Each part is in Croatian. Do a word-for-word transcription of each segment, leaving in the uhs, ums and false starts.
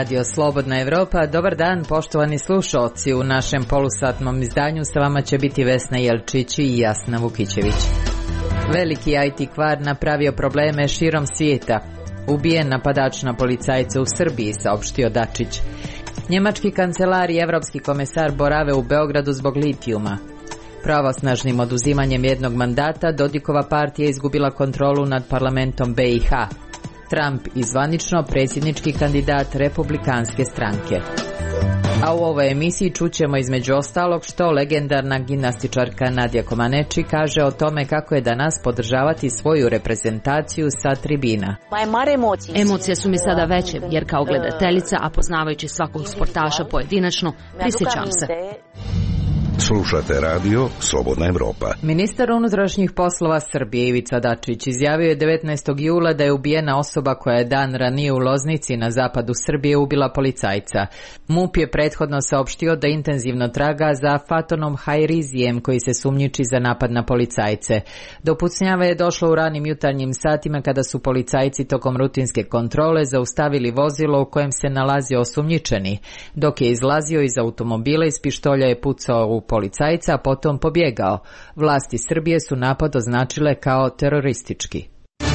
Radio Slobodna Evropa. Dobar dan, poštovani slušalci. U našem polusatnom izdanju sa vama će biti Vesna Jelčić i Jasna Vukićević. Veliki I T kvar napravio probleme širom svijeta. Ubijen napadač na policajce u Srbiji, saopštio Dačić. Njemački kancelar i evropski komesar borave u Beogradu zbog litijuma. Pravosnažnim oduzimanjem jednog mandata Dodikova partija izgubila kontrolu nad parlamentom B i H. Trump izvanično predsjednički kandidat republikanske stranke. A u ovoj emisiji čućemo između ostalog što legendarna gimnastičarka Nadja Komaneči kaže o tome kako je danas podržavati svoju reprezentaciju sa tribina. Emocije su mi sada veće, jer kao gledateljica, a poznavajući svakog sportaša pojedinačno, prisjećam se. Slušate radio Slobodna Evropa. Ministar unutrašnjih poslova Srbije Ivica Dačić izjavio je devetnaestog jula da je ubijena osoba koja je dan ranije u Loznici na zapadu Srbije ubila policajca. MUP je prethodno saopštio da intenzivno traga za Fatonom Hajrizijem koji se sumnjiči za napad na policajce. Do pucnjave je došlo u ranim jutarnjim satima kada su policajci tokom rutinske kontrole zaustavili vozilo u kojem se nalazio osumnjičeni. Dok je izlazio iz automobila, iz pištolja je pucao u policajca, a potom pobjegao. Vlasti Srbije su napad označile kao teroristički.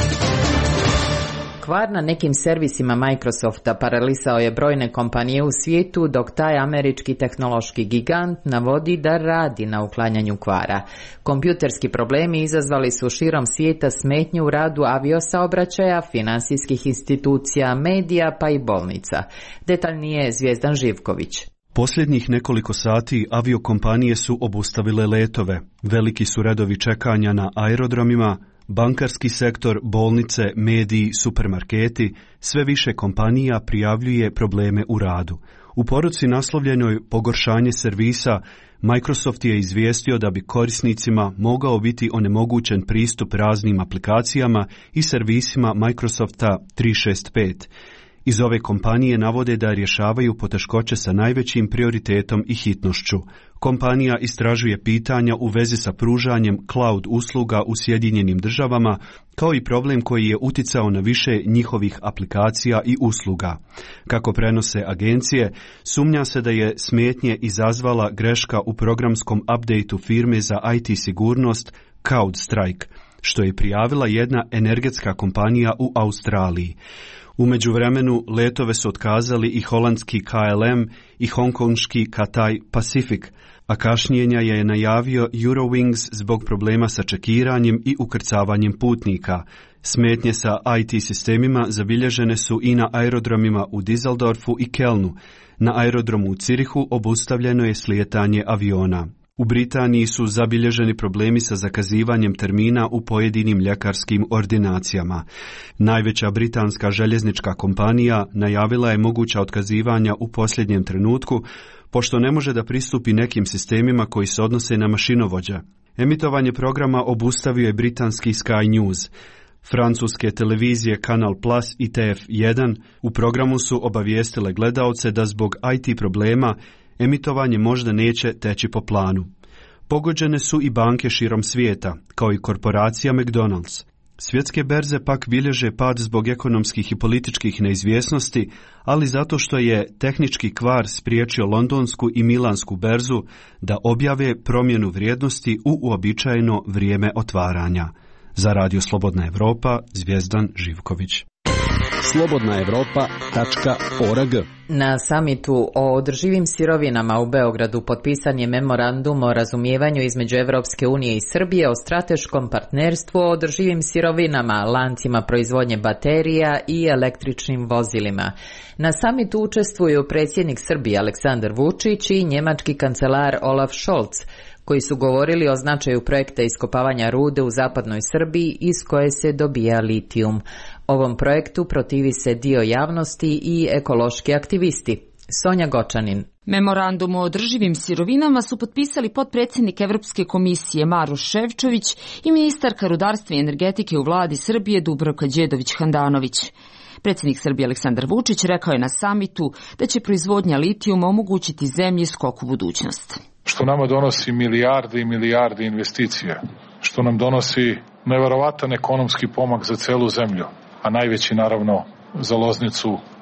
Kvar na nekim servisima Microsofta paralisao je brojne kompanije u svijetu, dok taj američki tehnološki gigant navodi da radi na uklanjanju kvara. Kompjuterski problemi izazvali su širom svijeta smetnju u radu aviosaobraćaja, finansijskih institucija, medija pa i bolnica. Detaljnije Zvijezdan Živković. Posljednjih nekoliko sati aviokompanije su obustavile letove. Veliki su redovi čekanja na aerodromima, bankarski sektor, bolnice, mediji, supermarketi, sve više kompanija prijavljuje probleme u radu. U poruci naslovljenoj Pogoršanje servisa, Microsoft je izvijestio da bi korisnicima mogao biti onemogućen pristup raznim aplikacijama i servisima Microsofta tri šest pet. Iz ove kompanije navode da rješavaju poteškoće sa najvećim prioritetom i hitnošću. Kompanija istražuje pitanja u vezi sa pružanjem cloud usluga u Sjedinjenim državama, kao i problem koji je uticao na više njihovih aplikacija i usluga. Kako prenose agencije, sumnja se da je smetnje izazvala greška u programskom updateu firme za I T sigurnost CrowdStrike, što je prijavila jedna energetska kompanija u Australiji. U međuvremenu letove su otkazali i holandski K L M i hongkonški Cathay Pacific, a kašnjenja je najavio Eurowings zbog problema sa čekiranjem i ukrcavanjem putnika. Smetnje sa I T sistemima zabilježene su i na aerodromima u Düsseldorfu i Kelnu. Na aerodromu u Cirihu obustavljeno je slijetanje aviona. U Britaniji su zabilježeni problemi sa zakazivanjem termina u pojedinim ljekarskim ordinacijama. Najveća britanska željeznička kompanija najavila je moguća otkazivanja u posljednjem trenutku, pošto ne može da pristupi nekim sistemima koji se odnose na mašinovođe. Emitovanje programa obustavio je britanski Sky News. Francuske televizije Kanal Plus i T F jedan u programu su obavijestile gledaoce da zbog I T problema emitovanje možda neće teći po planu. Pogođene su i banke širom svijeta, kao i korporacija McDonald's. Svjetske berze pak bilježe pad zbog ekonomskih i političkih neizvjesnosti, ali zato što je tehnički kvar spriječio londonsku i milansku berzu da objave promjenu vrijednosti u uobičajeno vrijeme otvaranja. Za Radio Slobodna Evropa, Zvijezdan Živković. slobodna evropa tačka org. Na samitu o održivim sirovinama u Beogradu potpisan je memorandum o razumijevanju između Evropske unije i Srbije o strateškom partnerstvu o održivim sirovinama, lancima proizvodnje baterija i električnim vozilima. Na samitu učestvuju predsjednik Srbije Aleksandar Vučić i njemački kancelar Olaf Scholz, koji su govorili o značaju projekta iskopavanja rude u zapadnoj Srbiji iz koje se dobija litijum. Ovom projektu protivi se dio javnosti i ekološki aktivisti. Sonja Gočanin. Memorandum o održivim sirovinama su potpisali potpredsjednik Evropske komisije Maroš Šefčović i ministarka rudarstva i energetike u vladi Srbije Dubravka Đedović-Handanović. Predsjednik Srbije Aleksandar Vučić rekao je na samitu da će proizvodnja litijuma omogućiti zemlji skok u budućnost. Što nama donosi milijarde i milijarde investicija, što nam donosi neverovatan ekonomski pomak za celu zemlju, a najveći naravno za Loznicu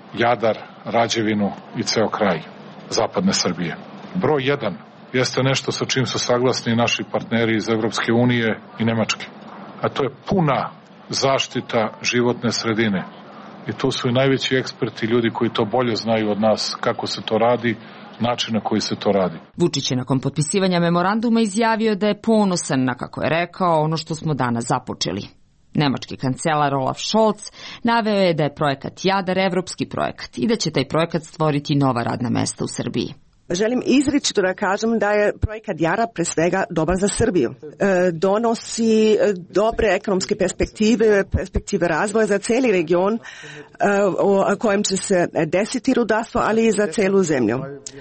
Jadar, Rađevinu i ceo kraj zapadne Srbije. Broj jedan jeste nešto sa čim su saglasni naši partneri iz Evropske unije i Nemačke, a to je puna zaštita životne sredine. I tu su i najveći eksperti, ljudi koji to bolje znaju od nas kako se to radi, način na koji se to radi. Vučić je nakon potpisivanja memoranduma izjavio da je ponosan na, kako je rekao, ono što smo danas započeli. Nemački kancelar Olaf Scholz naveo je da je projekat Jadar evropski projekat i da će taj projekat stvoriti nova radna mesta u Srbiji. Želim izričito da kažem da je projekat Jadar pre svega dobar za Srbiju. E, donosi dobre ekonomske perspektive, perspektive razvoja za cijeli region e, o kojem će se desiti rudarstvo, ali i za celu zemlju.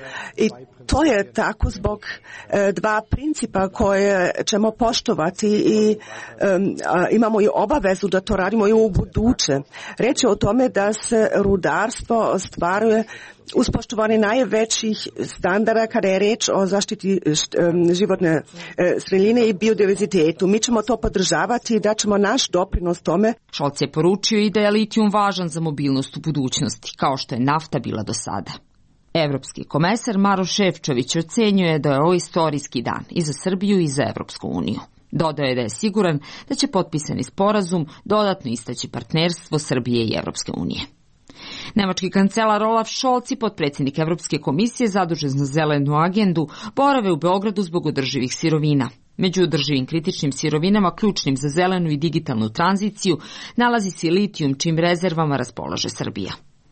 I to je tako zbog e, dva principa koje ćemo poštovati i e, a, imamo i obavezu da to radimo i u buduće. Reč je o tome da se rudarstvo ostvaruje uz poštovanje najvećih standarda kada je reč o zaštiti životne sredine i biodiverzitetu. Mi ćemo to podržavati i da ćemo naš doprinos tome. Scholz je poručio i da je litijum važan za mobilnost u budućnosti, kao što je nafta bila do sada. Evropski komesar Maroš Šefčović ocenjuje da je ovo istorijski dan i za Srbiju i za Evropsku uniju. Dodao je da je siguran da će potpisani sporazum dodatno istaći partnerstvo Srbije i Evropske unije. Nemački kancelar Olaf Scholz i potpredsjednik Evropske komisije zadužen za zelenu agendu borave u Beogradu zbog održivih sirovina. Među održivim kritičnim sirovinama ključnim za zelenu i digitalnu tranziciju nalazi se litijum, čim rezervama raspolaže Srbija.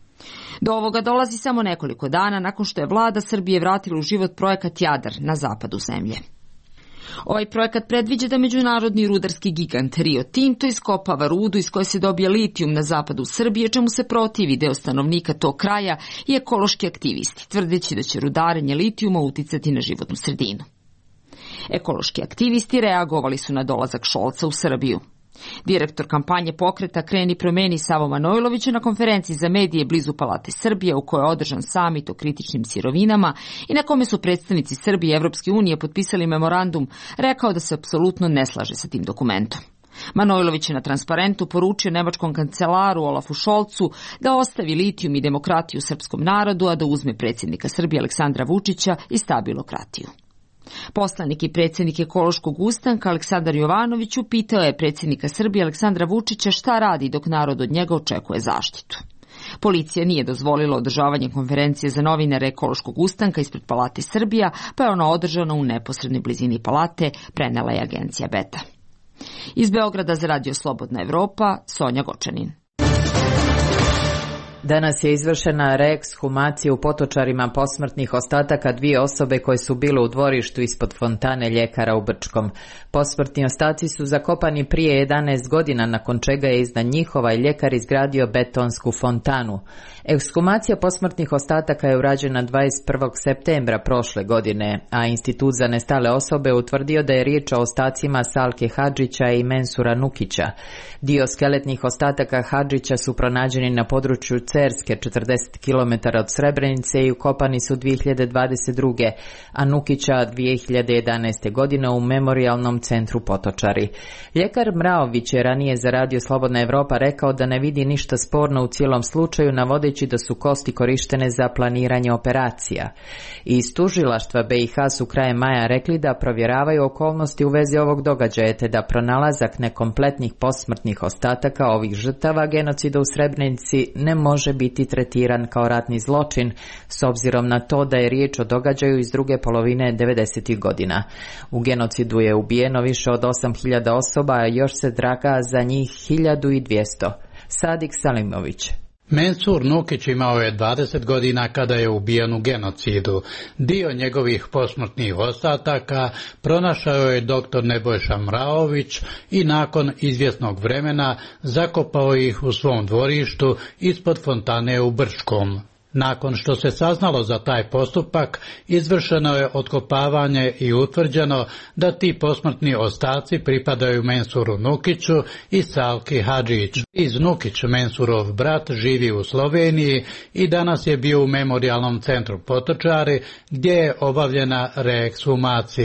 Do ovoga dolazi samo nekoliko dana nakon što je vlada Srbije vratila u život projekat Jadar na zapadu zemlje. Ovaj projekat predviđa da međunarodni rudarski gigant Rio Tinto iskopava rudu iz koje se dobija litijum na zapadu Srbije, čemu se protivi deo stanovnika tog kraja i ekološki aktivisti, tvrdeći da će rudarenje litijuma uticati na životnu sredinu. Ekološki aktivisti reagovali su na dolazak Scholza u Srbiju. Direktor kampanje pokreta Kreni promeni Savo Manojlović na konferenciji za medije blizu Palate Srbije, u kojoj je održan samit o kritičnim sirovinama i na kome su predstavnici Srbije i Evropske unije potpisali memorandum, rekao da se apsolutno ne slaže sa tim dokumentom. Manojlović je na transparentu poručio nemačkom kancelaru Olafu Scholzu da ostavi litijum i demokratiju srpskom narodu, a da uzme predsjednika Srbije Aleksandra Vučića i stabilokratiju. Poslanik i predsjednik ekološkog ustanka Aleksandar Jovanović upitao je predsjednika Srbije Aleksandra Vučića šta radi dok narod od njega očekuje zaštitu. Policija nije dozvolila održavanje konferencije za novinare ekološkog ustanka ispred Palate Srbija, pa je ona održana u neposrednoj blizini palate, prenela je agencija Beta. Iz Beograda za Radio Slobodna Evropa, Sonja Gočanin. Danas je izvršena reekshumacija u Potočarima posmrtnih ostataka dvije osobe koje su bile u dvorištu ispod fontane ljekara u Brčkom. Posmrtni ostaci su zakopani prije jedanaest godina, nakon čega je iznad njihova i ljekar izgradio betonsku fontanu. Ekshumacija posmrtnih ostataka je urađena dvadeset prvog septembra prošle godine, a Institut za nestale osobe utvrdio da je riječ o ostacima Salke Hadžića i Mensura Nukića. Dio skeletnih ostataka Hadžića su pronađeni na području Cerske, četrdeset kilometara od Srebrenice, i ukopani su dvije hiljade dvadeset druge. a Nukića dvije hiljade jedanaeste. godine u Memorijalnom centru Potočari. Ljekar Mraović je ranije za Radio Slobodna Evropa rekao da ne vidi ništa sporno u cijelom slučaju, navodeći da su kosti korištene za planiranje operacija. Iz tužilaštva B i H su krajem maja rekli da provjeravaju okolnosti u vezi ovog događaja, te da pronalazak nekompletnih posmrtnih ostataka ovih žrtava genocida u Srebrenici ne može biti tretiran kao ratni zločin, s obzirom na to da je riječ o događaju iz druge polovine devedesetih godina. U genocidu je ubijeno više od osam hiljada osoba, a još se traga za njih hiljadu dvjesto. Sadik Salimović. Mensur Nukić imao je dvadeset godina kada je ubijen u genocidu. Dio njegovih posmrtnih ostataka pronašao je doktor Nebojša Mraović i nakon izvjesnog vremena zakopao ih u svom dvorištu ispod fontane u Brčkom. Nakon što se saznalo za taj postupak, izvršeno je otkopavanje i utvrđeno da ti posmrtni ostaci pripadaju Mensuru Nukiću i Salki Hadžić. Iz Nukić, Mensurov brat, živi u Sloveniji i danas je bio u Memorijalnom centru Potočari, gdje je obavljena reekshumacija.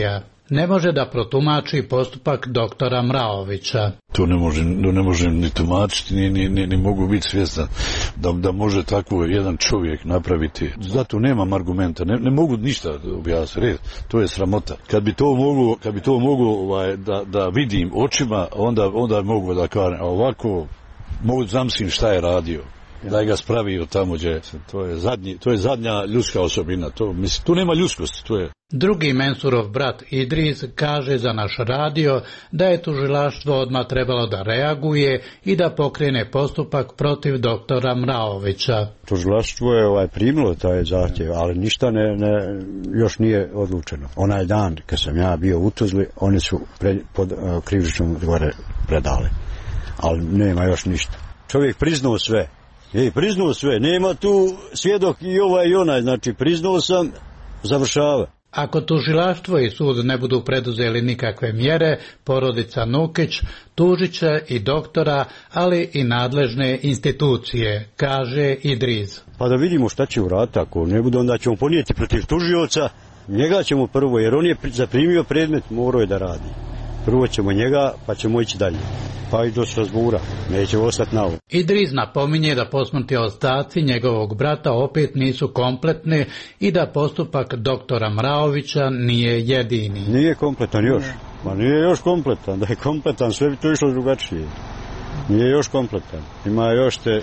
ne može da protumači postupak doktora Mraovića. To ne možem, ne možem ni tumačiti, ni, ni, ni, ni mogu biti svjestan da, da može tako jedan čovjek napraviti. Zato nemam argumenta, ne, ne mogu ništa objasniti, to je sramota. Kad bi to mogu, kad bi to mogu ovaj, da, da vidim očima, onda, onda mogu da kažem, a ovako mogu zamislim šta je radio. Da je ga spravio tamo gdje, to je, zadnji, to je zadnja ljudska osobina, to, mislim, tu nema ljudskosti, to je. Drugi Mensurov brat Idris kaže za naš radio da je tužilaštvo odmah trebalo da reaguje i da pokrene postupak protiv doktora Mraovića. Tužilaštvo je ovaj primilo taj zahtjev, ali ništa ne, ne, još nije odlučeno. Onaj dan kad sam ja bio u Tuzli, oni su pre, pod uh, krivičnom gore predali, ali nema još ništa. Čovjek priznao sve. Ej, priznao sve, nema tu svjedok i ovaj i onaj, znači priznao sam, završava. Ako tužilaštvo i sud ne budu preduzeli nikakve mjere, porodica Nukić tužit će i doktora, ali i nadležne institucije, kaže Idriz. Pa da vidimo šta će uraditi, ako ne bude, onda ćemo ponijeti protiv tužioca, njega ćemo prvo, jer on je zaprimio predmet, morao je da radi. Prvo ćemo njega, pa ćemo ići dalje. Pa i do Strasbura, neće ostati na ovo. Idriz napominje da posmrtni ostaci njegovog brata opet nisu kompletni i da postupak doktora Mraovića nije jedini. Nije kompletan još, ma nije još kompletan, da je kompletan sve bi to išlo drugačije. Nije još kompletan, ima još te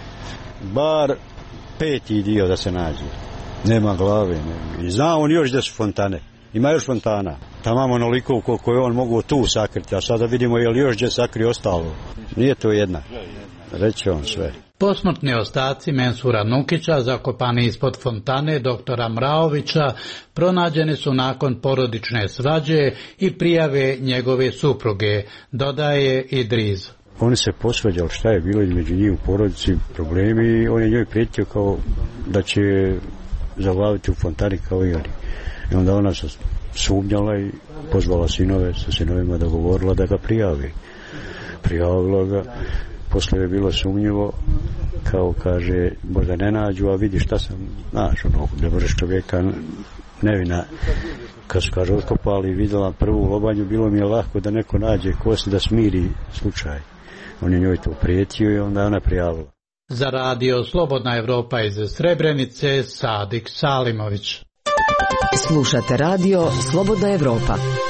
bar peti dio da se nađe. Nema glave, nema. I zna on još da su fontane. Ima još fontana. Tamo onoliko koliko je on mogu tu sakriti, a sada vidimo je li još gdje sakri ostalo. Nije to jedna. Reće on sve. Posmrtni ostaci Mensura Nukića, zakopani ispod fontane doktora Mraovića, pronađeni su nakon porodične svađe i prijave njegove supruge, dodaje Idriz. Oni se posvađali šta je bilo između njih u porodici, problemi, i on je njoj prijetio kao da će zavlaviti u fontani kao i oni. I onda ona se sumnjala i pozvala sinove, sa sinovima dogovorila da ga prijavi. Prijavila ga, poslije je bilo sumnjivo, kao kaže, možda ne nađu, a vidi šta sam, znaš, ono, ne možeš čovjeka nevina. Kad su, kaže, otkopali i vidjela prvu lobanju, bilo mi je lahko da neko nađe kosti da smiri slučaj. On je njoj to prijetio i onda ona prijavila. Za radio Slobodna Evropa iz Srebrenice, Sadik Salimović. Slušate radio Slobodna Evropa.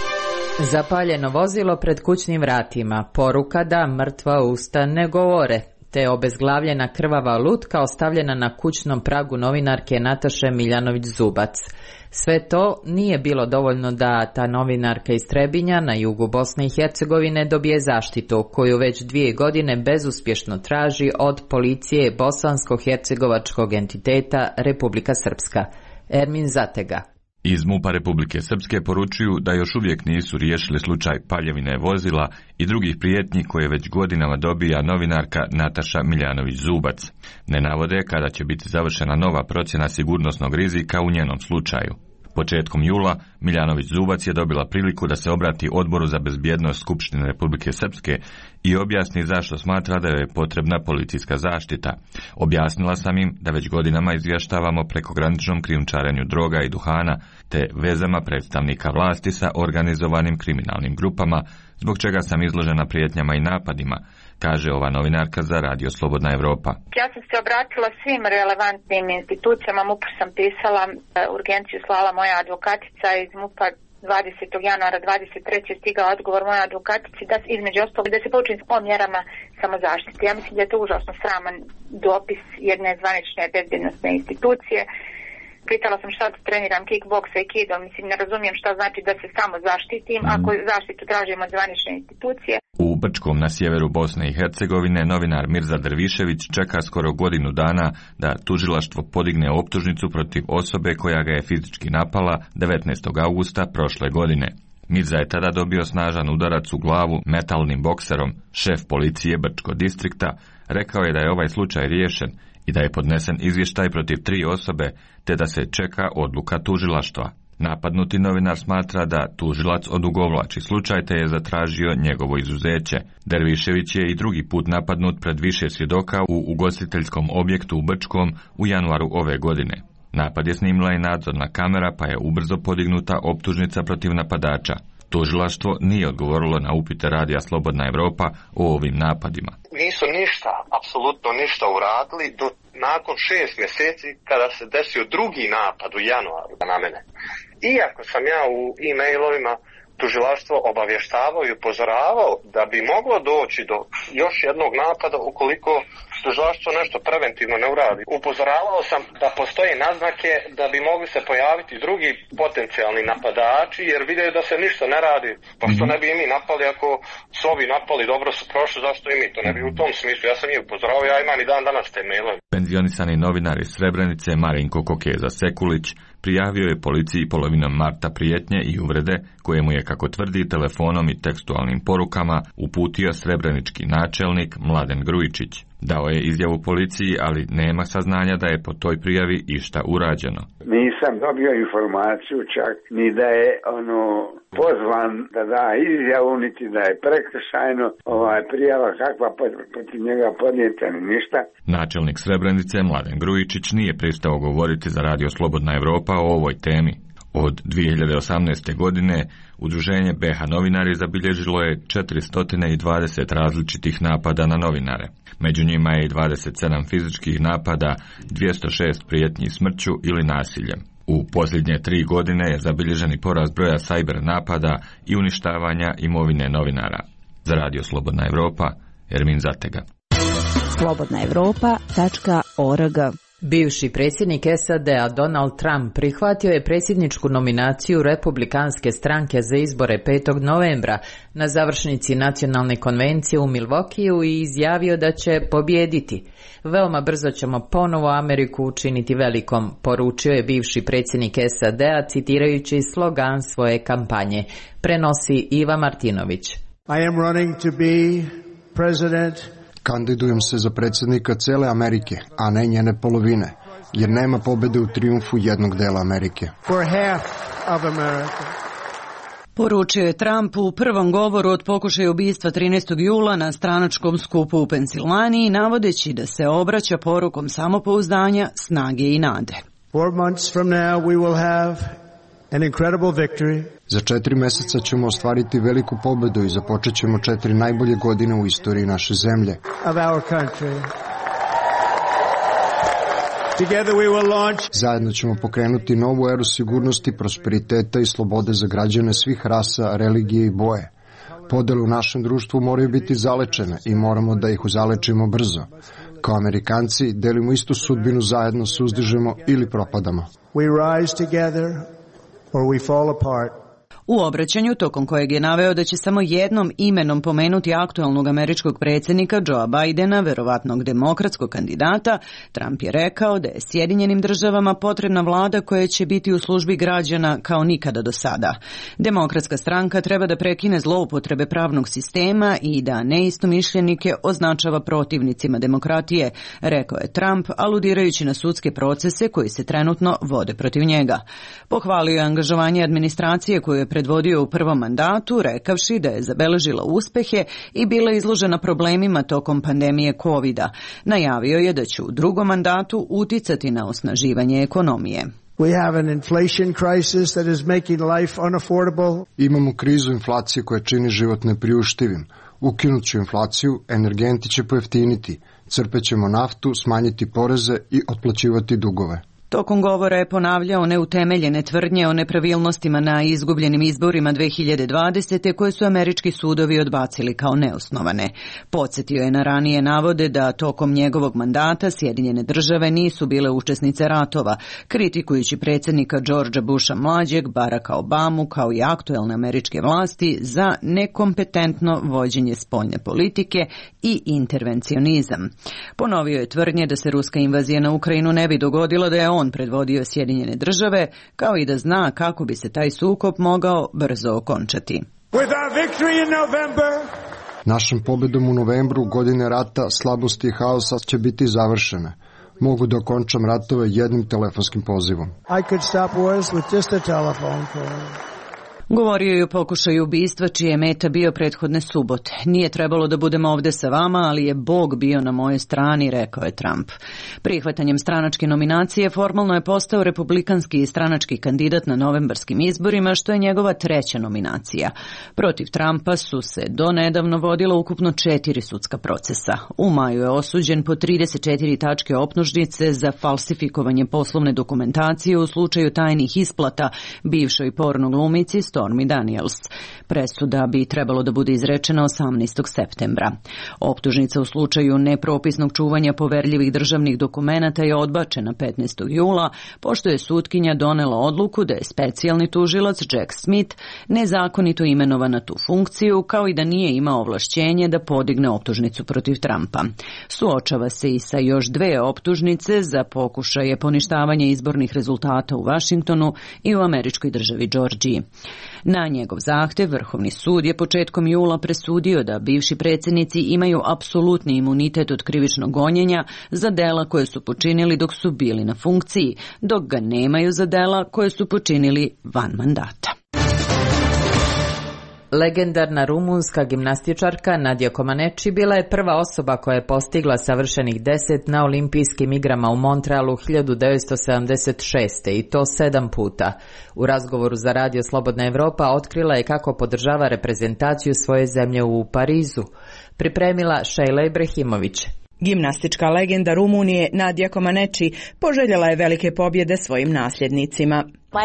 Zapaljeno vozilo pred kućnim vratima, poruka da mrtva usta ne govore, te obezglavljena krvava lutka ostavljena na kućnom pragu novinarke Nataše Miljanović-Zubac. Sve to nije bilo dovoljno da ta novinarka iz Trebinja na jugu Bosne i Hercegovine dobije zaštitu, koju već dvije godine bezuspješno traži od policije bosansko-hercegovačkog entiteta Republika Srpska. Ermin Zatega. Iz MUP-a Republike Srpske poručuju da još uvijek nisu riješili slučaj paljevine vozila i drugih prijetnji koje već godinama dobija novinarka Nataša Miljanović-Zubac. Ne navode kada će biti završena nova procjena sigurnosnog rizika u njenom slučaju. Početkom jula Miljanović-Zubac je dobila priliku da se obrati Odboru za bezbjednost Skupštine Republike Srpske i objasni zašto smatra da joj je potrebna policijska zaštita. Objasnila sam im da već godinama izvještavamo prekograničnom krijumčarenju droga i duhana te vezama predstavnika vlasti sa organizovanim kriminalnim grupama, zbog čega sam izložena prijetnjama i napadima, kaže ova novinarka za radio Slobodna Evropa. Ja sam se obratila svim relevantnim institucijama, MUP-u sam pisala, urgenciju slala moja advokatica iz MUP-a, dvadesetog januara dvadeset treće stigao odgovor moja advokatici da između ostalog da se poučim o mjerama samozaštite. Ja mislim da je to užasno sraman dopis jedne zvanične bezbjednosne institucije. Pitala sam šta da treniram kickboksa i kido, mislim ne razumijem šta znači da se samo zaštitim ako zaštitu tražimo od zvanične institucije. U Brčkom na sjeveru Bosne i Hercegovine novinar Mirza Dervišević čeka skoro godinu dana da tužilaštvo podigne optužnicu protiv osobe koja ga je fizički napala devetnaestog augusta prošle godine. Mirza je tada dobio snažan udarac u glavu metalnim bokserom. Šef policije Brčko distrikta rekao je da je ovaj slučaj riješen i da je podnesen izvještaj protiv tri osobe, te da se čeka odluka tužilaštva. Napadnuti novinar smatra da tužilac odugovlači slučaj, te je zatražio njegovo izuzeće. Dervišević je i drugi put napadnut pred više svjedoka u ugostiteljskom objektu u Brčkom u januaru ove godine. Napad je snimila i nadzorna kamera, pa je ubrzo podignuta optužnica protiv napadača. Tužilaštvo nije odgovorilo na upite radija Slobodna Evropa o ovim napadima. Nisu ništa, apsolutno ništa uradili do nakon šest mjeseci kada se desio drugi napad u januaru na mene. Iako sam ja u e-mailovima tužilaštvo obavještavao i upozoravao da bi moglo doći do još jednog napada ukoliko tužilaštvo nešto preventivno ne uradi. Upozoravao sam da postoje naznake da bi mogli se pojaviti drugi potencijalni napadači jer vidjeli da se ništa ne radi. Pa što ne bi i mi napali ako su ovi napali, dobro su prošli, zašto i mi to ne bi u tom smislu. Ja sam ih upozoravao, ja imam i dan danas te mailove. Penzionisani novinar iz Srebrenice Marinko Kokeza Sekulić prijavio je policiji polovinom marta prijetnje i uvrede koje mu je, kako tvrdi, telefonom i tekstualnim porukama uputio srebrenički načelnik Mladen Grujičić. Dao je izjavu policiji, ali nema saznanja da je po toj prijavi išta urađeno. Nisam dobio informaciju čak ni da je ono pozvan da da izjavu, niti da je prekršajno ovaj prijava kakva protiv njega podnijeta, ni ništa. Načelnik Srebrenice Mladen Grujičić nije pristao govoriti za Radio Slobodna Evropa o ovoj temi. Od dvije hiljade osamnaeste. godine Udruženje B H Novinari zabilježilo je četiristo dvadeset različitih napada na novinare. Među njima je i dvadeset sedam fizičkih napada, dvjesto šest prijetnji smrću ili nasiljem. U posljednje tri godine je zabilježen i porast broja sajber napada i uništavanja imovine novinara. Za Radio Slobodna Evropa, Ermin Zatega. slobodna evropa tačka org. Bivši predsjednik S A D-a Donald Trump prihvatio je predsjedničku nominaciju Republikanske stranke za izbore petog novembra na završnici nacionalne konvencije u Milwaukeeu i izjavio da će pobijediti. Veoma brzo ćemo ponovo Ameriku učiniti velikom, poručio je bivši predsjednik S A D-a citirajući slogan svoje kampanje. Prenosi Iva Martinović. I am running to be president. Kandidujem se za predsjednika cele Amerike, a ne njene polovine, jer nema pobjede u trijumfu jednog dela Amerike. For half of America. Poručio je Trump u prvom govoru od pokušaja ubistva trinaestog jula na stranačkom skupu u Pensilvaniji, navodeći da se obraća porukom samopouzdanja, snage i nade. Four months from now we will have an incredible victory. Za četiri mjeseca ćemo ostvariti veliku pobjedu i započet ćemo četiri najbolje godine u istoriji naše zemlje. Of our country. Together we will launch. Zajedno ćemo pokrenuti novu eru sigurnosti, prosperiteta i slobode za građane svih rasa, religije i boje. Podele u našem društvu moraju biti zalečene i moramo da ih zalečimo brzo. Kao Amerikanci delimo istu sudbinu, zajedno suzdižemo ili propadamo. We rise together or we fall apart. U obraćanju, tokom kojeg je naveo da će samo jednom imenom pomenuti aktualnog američkog predsjednika Joea Bidena, verovatnog demokratskog kandidata, Trump je rekao da je Sjedinjenim državama potrebna vlada koja će biti u službi građana kao nikada do sada. Demokratska stranka treba da prekine zloupotrebe pravnog sistema i da neistomišljenike označava protivnicima demokratije, rekao je Trump, aludirajući na sudske procese koji se trenutno vode protiv njega. Pohvalio je angažovanje administracije koju je predvodio u prvom mandatu, rekavši da je zabeležila uspehe i bila izložena problemima tokom pandemije kovida. Najavio je da će u drugom mandatu uticati na osnaživanje ekonomije. We have an inflation crisis that is making life unaffordable. Imamo krizu inflacije koja čini život nepriuštivim. Ukinut ću inflaciju, energenti će pojeftiniti, crpećemo naftu, smanjiti poreze i otplaćivati dugove. Tokom govora je ponavljao neutemeljene tvrdnje o nepravilnostima na izgubljenim izborima dve hiljade dvadesete. koje su američki sudovi odbacili kao neosnovane. Podsjetio je na ranije navode da tokom njegovog mandata Sjedinjene države nisu bile učesnice ratova, kritikujući predsjednika Georgea Busha mlađeg, Baracka Obamu, kao i aktuelne američke vlasti za nekompetentno vođenje spoljne politike i intervencionizam. Ponovio je tvrdnje da se ruska invazija na Ukrajinu ne bi dogodila da je on predvodio Sjedinjene države, kao i da zna kako bi se taj sukob mogao brzo okončati. Našom pobjedom u novembru, godine rata, slabosti i haosa će biti završene. Mogu da okončam ratove jednim telefonskim pozivom. I could stop wars with just a telephone call. Govorio je o pokušaju ubistva čije je meta bio prethodne subote. Nije trebalo da budem ovde sa vama, ali je Bog bio na mojoj strani, rekao je Trump. Prihvatanjem stranačke nominacije formalno je postao republikanski i stranački kandidat na novembarskim izborima, što je njegova treća nominacija. Protiv Trumpa su se do nedavno vodila ukupno četiri sudska procesa. U maju je osuđen po trideset četiri tačke optužnice za falsifikovanje poslovne dokumentacije u slučaju tajnih isplata bivšoj porno glumici Stormy Daniels. Presuda bi trebalo da bude izrečena osamnaestog septembra. Optužnica u slučaju nepropisnog čuvanja poverljivih državnih dokumenata je odbačena petnaestog jula, pošto je sutkinja donela odluku da je specijalni tužilac Jack Smith nezakonito imenovan na tu funkciju, kao i da nije imao ovlašćenje da podigne optužnicu protiv Trumpa. Suočava se i sa još dve optužnice za pokušaje poništavanja izbornih rezultata u Vašingtonu i u američkoj državi Džordžiji. Na njegov zahtev Vrhovni sud je početkom jula presudio da bivši predsjednici imaju apsolutni imunitet od krivičnog gonjenja za dela koje su počinili dok su bili na funkciji, dok ga nemaju za dela koje su počinili van mandata. Legendarna rumunska gimnastičarka Nadia Comaneci bila je prva osoba koja je postigla savršenih deset na olimpijskim igrama u Montrealu hiljadu devetsto sedamdeset šeste. i to sedam puta. U razgovoru za Radio Slobodna Evropa otkrila je kako podržava reprezentaciju svoje zemlje u Parizu. Pripremila Šejla Ibrahimović. Gimnastička legenda Rumunije Nadia Comaneci poželjela je velike pobjede svojim nasljednicima.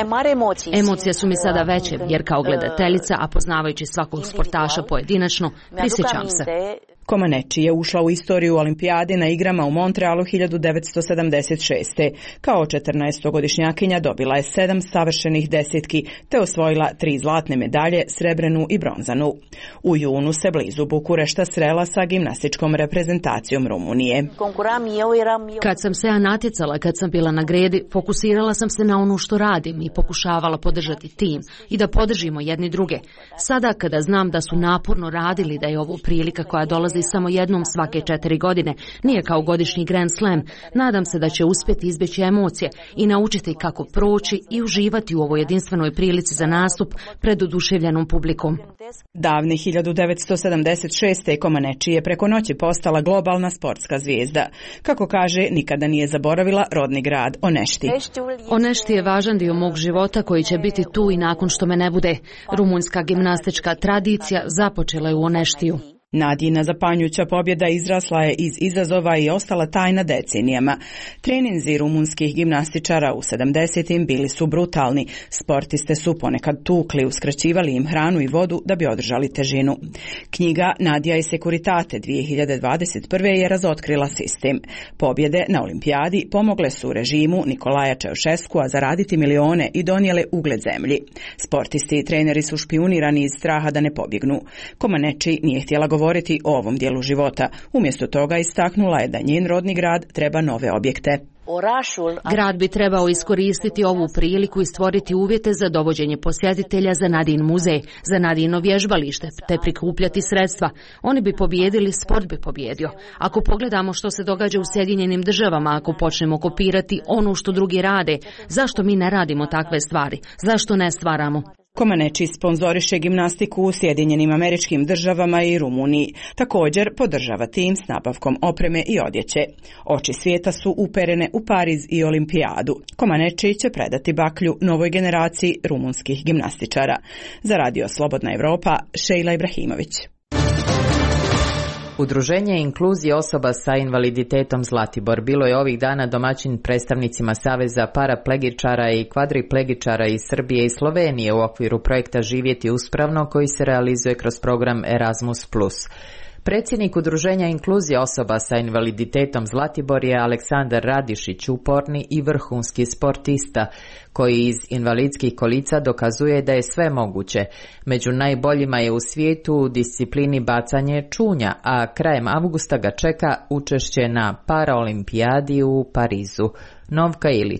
Emocije su mi sada veće, jer kao gledateljica, a poznavajući svakog sportaša pojedinačno, prisjećam se. Comaneci je ušla u istoriju olimpijade na igrama u Montrealu hiljadu devetsto sedamdeset šeste. Kao četrnaestogodišnjakinja dobila je sedam savršenih desetki, te osvojila tri zlatne medalje, srebrenu i bronzanu. U junu se blizu Bukurešta srela sa gimnastičkom reprezentacijom Rumunije. Kad sam se ja natjecala, kad sam bila na gredi, fokusirala sam se na ono što radim i pokušavala podržati tim i da podržimo jedni druge. Sada kada znam da su naporno radili, da je ovo prilika koja dolazi samo jednom svake četiri godine, nije kao godišnji Grand Slam, nadam se da će uspjeti izbjeći emocije i naučiti kako proći i uživati u ovoj jedinstvenoj prilici za nastup pred oduševljenom publikom. Davne hiljadu devetsto sedamdeset šeste. Comaneci je preko noći postala globalna sportska zvijezda. Kako kaže, nikada nije zaboravila rodni grad Onešti. Onešti je važan dio mog života koji će biti tu i nakon što me ne bude. Rumunjska gimnastička tradicija započela je u Oneštiju. Nadina zapanjujuća pobjeda izrasla je iz izazova i ostala tajna decenijama. Treninzi rumunskih gimnastičara u sedamdesetim bili su brutalni. Sportiste su ponekad tukli, uskraćivali im hranu i vodu da bi održali težinu. Knjiga Nadija i Sekuritate dvije hiljade dvadeset prve. je razotkrila sistem. Pobjede na olimpijadi pomogle su režimu Nikolaja Čaušeskua zaraditi milione i donijele ugled zemlji. Sportisti i treneri su špijunirani iz straha da ne pobjegnu. Comaneci nije htjela govoriti govoriti o ovom dijelu života. Umjesto toga istaknula je da njen rodni grad treba nove objekte. Grad bi trebao iskoristiti ovu priliku i stvoriti uvjete za dovođenje posjetitelja za Nadin muzej, za Nadino vježbalište, te prikupljati sredstva. Oni bi pobjedili, sport bi pobjedio. Ako pogledamo što se događa u Sjedinjenim državama, ako počnemo kopirati ono što drugi rade, zašto mi ne radimo takve stvari? Zašto ne stvaramo? Comaneci sponzoriše gimnastiku u Sjedinjenim Američkim Državama i Rumuniji. Također podržava tim s nabavkom opreme i odjeće. Oči svijeta su uperene u Pariz i olimpijadu. Comaneci će predati baklju novoj generaciji rumunskih gimnastičara. Za Radio Slobodna Evropa, Šejla Ibrahimović. Udruženje inkluzije osoba sa invaliditetom Zlatibor bilo je ovih dana domaćin predstavnicima Saveza paraplegičara i kvadriplegičara iz Srbije i Slovenije u okviru projekta Živjeti uspravno koji se realizuje kroz program Erasmus plus. Predsjednik Udruženja inkluzije osoba sa invaliditetom Zlatibor je Aleksandar Radišić, uporni i vrhunski sportista koji iz invalidskih kolica dokazuje da je sve moguće. Među najboljima je u svijetu u disciplini bacanje čunja, a krajem avgusta ga čeka učešće na paraolimpijadi u Parizu. Novka Ilić.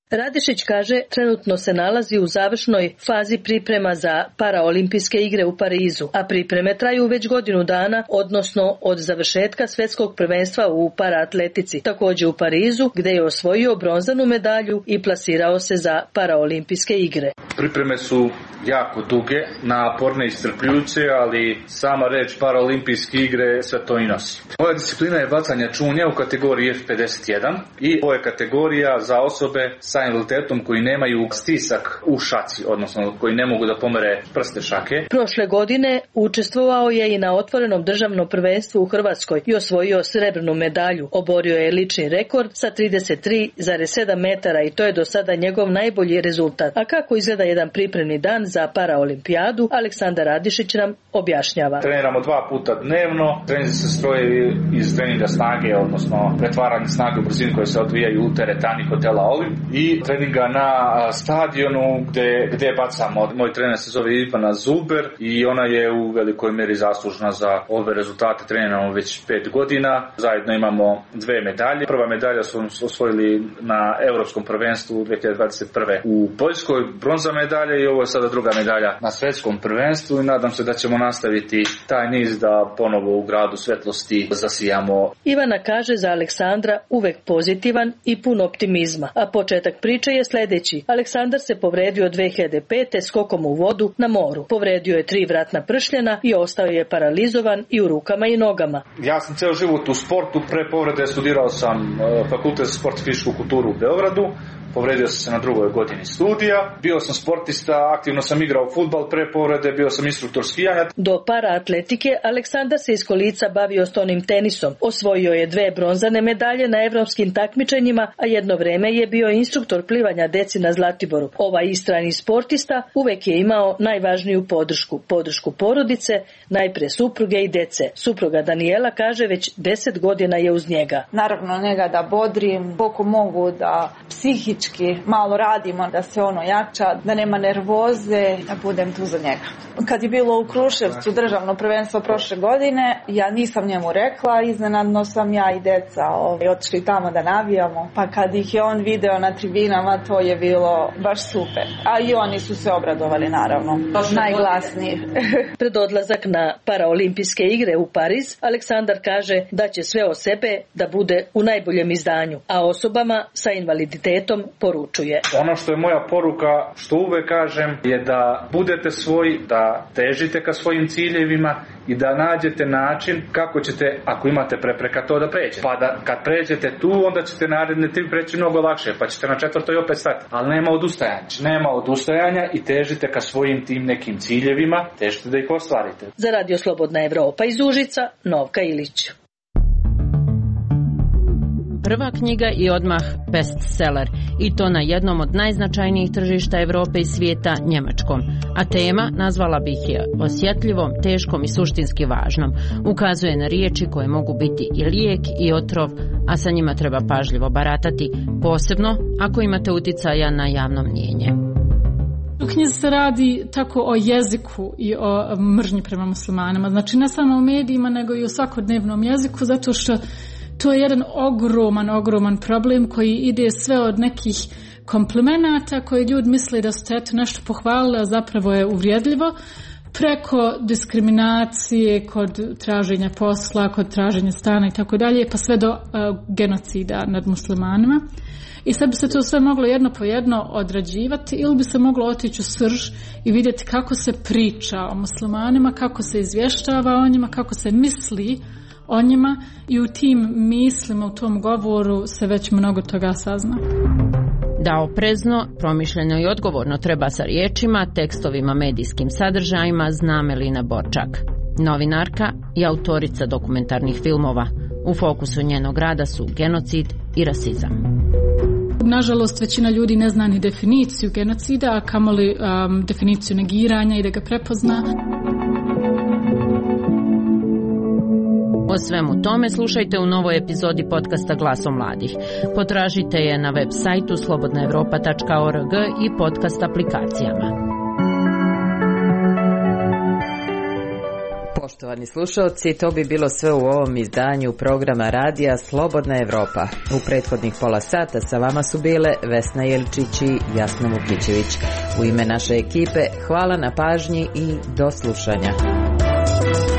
Radišić kaže trenutno se nalazi u završnoj fazi priprema za paraolimpijske igre u Parizu, a pripreme traju već godinu dana, odnosno od završetka svjetskog prvenstva u paraatletici, također u Parizu, gdje je osvojio bronzanu medalju i plasirao se za paraolimpijske igre. Pripreme su jako duge, naporne i iscrpljujuće, ali sama reč paraolimpijske igre sve to i nosi. Ova disciplina je bacanje čunja u kategoriji F pedeset jedan i ovo je kategorija za osobe sa invaliditetom koji nemaju stisak u šaci, odnosno koji ne mogu da pomere prste šake. Prošle godine učestvovao je i na otvorenom državnom prvenstvu u Hrvatskoj i osvojio srebrnu medalju. Oborio je lični rekord sa trideset tri zarez sedam metara i to je do sada njegov najbolji rezultat. A kako izgleda jedan pripremni dan za paraolimpijadu, Aleksandar Radišić nam objašnjava. Treniramo dva puta dnevno, treninzi se stroje iz treninga snage, odnosno pretvaranje snage u brzinu koje se odvijaju u teretani hotela Olimp i treninga na stadionu gde, gde bacamo. Moj trener se zove Ivana Zuber i ona je u velikoj meri zaslužna za ove rezultate. Treniramo već pet godina. Zajedno imamo dve medalje. Prva medalja su osvojili na Europskom prvenstvu dve hiljade dvadeset prve u Poljskoj, bronza medalja, i ovo je sada druga medalja na svetskom prvenstvu i nadam se da ćemo nastaviti taj niz da ponovo u gradu svetlosti zasijamo. Ivana kaže za Aleksandra uvek pozitivan i pun optimizma, a početak priče je sljedeći. Aleksandar se povredio dve hiljade pete skokom u vodu na moru. Povredio je tri vratna pršljena i ostao je paralizovan i u rukama i nogama. Ja sam ceo život u sportu, pre povrede studirao sam fakultet za sport i fizičku kulturu u Beogradu. Povredio sam se na drugoj godini studija. Bio sam sportista, aktivno sam igrao fudbal, pre povrede bio sam instruktor skijanja. Do paraatletike Aleksandar se iz kolica bavio stonim tenisom. Osvojio je dve bronzane medalje na evropskim takmičenjima, a jedno vreme je bio instruktor plivanja deci na Zlatiboru. Ovaj istrani sportista uvek je imao najvažniju podršku, podršku porodice, najpre supruge i dece. Supruga Daniela kaže već deset godina je uz njega. Naravno njega da bodrim, koliko mogu da psihički malo radimo, da se ono jača, da nema nervoze, da budem tu za njega. Kad je bilo u Kruševcu državno prvenstvo prošle godine, ja nisam njemu rekla, iznenadno sam ja i deca ovaj, otišli tamo da navijamo, pa kad ih je on video na tribinama, to je bilo baš super. A i oni su se obradovali naravno, najglasniji. Pred odlazak na paraolimpijske igre u Pariz, Aleksandar kaže da će sve o sebe da bude u najboljem izdanju, a osobama sa invaliditetom poručuje. Ono što je moja poruka, što uvek kažem, je da budete svoji, da težite ka svojim ciljevima i da nađete način kako ćete, ako imate prepreka, to da pređete. Pa da kad pređete tu, onda ćete naredne tri preći mnogo lakše, pa ćete na četvrtoj opet stati. Ali nema odustajanja. Nema odustajanja i težite ka svojim tim nekim ciljevima, težite da ih ostvarite. Za Radio Slobodna Evropa iz Užica, Novka Ilić. Prva knjiga i odmah bestseller, i to na jednom od najznačajnijih tržišta Evrope i svijeta, njemačkom. A tema, nazvala bih je osjetljivom, teškom i suštinski važnom. Ukazuje na riječi koje mogu biti i lijek i otrov, a sa njima treba pažljivo baratati, posebno ako imate uticaja na javno mnijenje. U knjizi se radi tako o jeziku i o mržnji prema muslimanima. Znači ne samo u medijima, nego i o svakodnevnom jeziku, zato što to je jedan ogroman, ogroman problem koji ide sve od nekih komplimenata koje ljudi misle da su eto nešto pohvalili, a zapravo je uvrijedljivo, preko diskriminacije kod traženja posla, kod traženja stana i tako dalje, pa sve do uh, genocida nad muslimanima. I sad bi se to sve moglo jedno po jedno odrađivati ili bi se moglo otići u srž i vidjeti kako se priča o muslimanima, kako se izvještava o njima, kako se misli o njima, i u tim mislima, u tom govoru se već mnogo toga sazna. Da oprezno, promišljeno i odgovorno treba sa riječima, tekstovima, medijskim sadržajima, zna Melina Borčak. Novinarka i autorica dokumentarnih filmova. U fokusu njenog rada su genocid i rasizam. Nažalost, većina ljudi ne zna ni definiciju genocida, a kamoli um, definiciju negiranja i da ga prepozna. O svemu tome slušajte u novoj epizodi podcasta Glaso mladih. Potražite je na web sajtu slobodna evropa tačka org i podcast aplikacijama. Poštovani slušalci, to bi bilo sve u ovom izdanju programa radija Slobodna Evropa. U prethodnih pola sata sa vama su bile Vesna Jelčić i Jasna Vukićević. U ime naše ekipe hvala na pažnji i do slušanja.